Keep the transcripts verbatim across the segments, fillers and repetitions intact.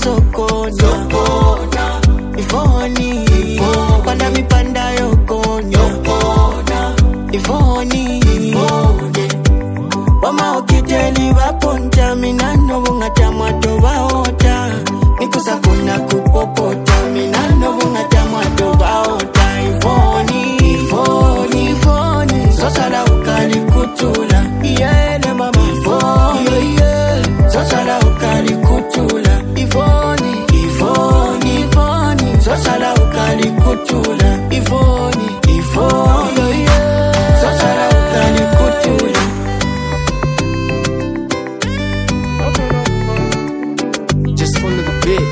sokona sokona Ivoni Panda mi panda yokona yokona Ivoni Ivoni Wama okiteli waponja minano wungata mwato waota Nikusa kuna kupopota minano wungata mwato waota Ivoni Ivoni Ivoni Sosala ukali kutula Iyele mama Ivoni Sosala ukali kutula Ivoni Ivoni Ivoni Sosala ukali kutula Ivoni Ivoni Sosala ukali kutula Just one little bit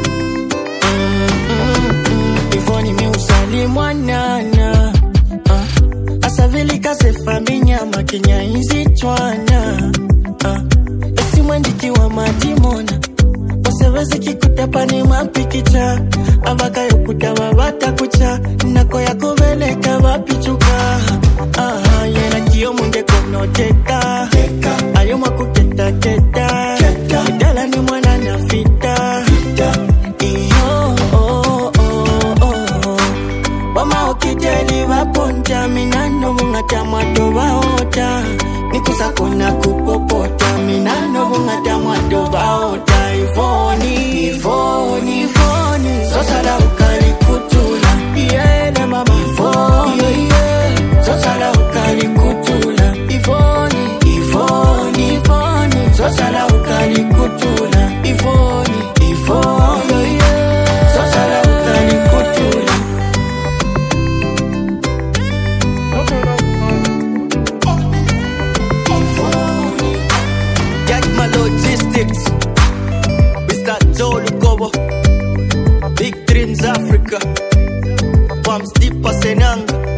mm-hmm. Ivoni mi usali mwanana uh. Asavili kase faminya makinya hizi chwana uh. Esi mwendiki wa majimona Wasewezi kikutepa ni mapikicha Avaka yokuta wawata kucha Nako ya kuveleka wapichuka Aha, yena kiyo munge konoteka Ayo makuketa keta Midala ni mwana na fita Iyo, oh, oh, oh Wama okijeli waponja Minano mungata mwato waota Nikusa kuna kupopota Minano mungata mwato waota Ivoni, Ivoni, Ivoni Sosala ukali kutula Iyele mama Ivoni, Sosala ukali kutula Ivoni, Ivoni, Ivoni Sosala ukali kutula Ivoni, Ivoni Sosala ukali kutula Ivoni Jagma Logistics Zolo Big Dreams Africa Palms Deep Senanga